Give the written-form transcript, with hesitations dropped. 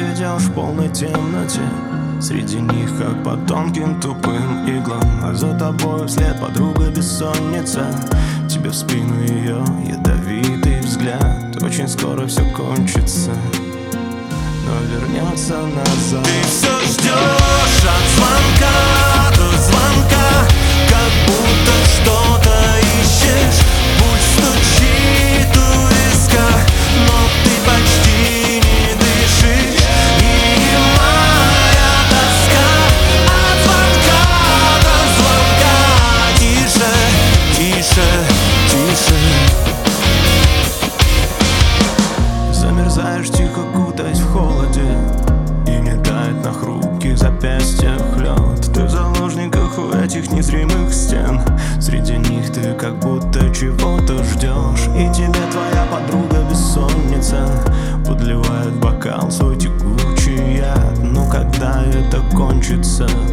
идешь в полной темноте, среди них, как по тонким тупым иглам. А за тобой вслед подруга бессонница, тебе в спину ее ядовитый взгляд. Очень скоро все кончится, но вернется назад. Ты все ждешь от звонка до звонка, как будто что-то ищешь. Пульс стучит у виска, но ты почти не дышишь. И моя тоска от звонка до звонка. Тише, тише, тише. Замерзаешь тихо, кутаясь в холоде, и не тает на хрупких запястьях лед. Ты в заложниках у этих незримых стен, среди них ты как будто чего-то ждешь. И тебе твоя подруга бессонница подливает в бокал свой текучий яд. Но когда это кончится,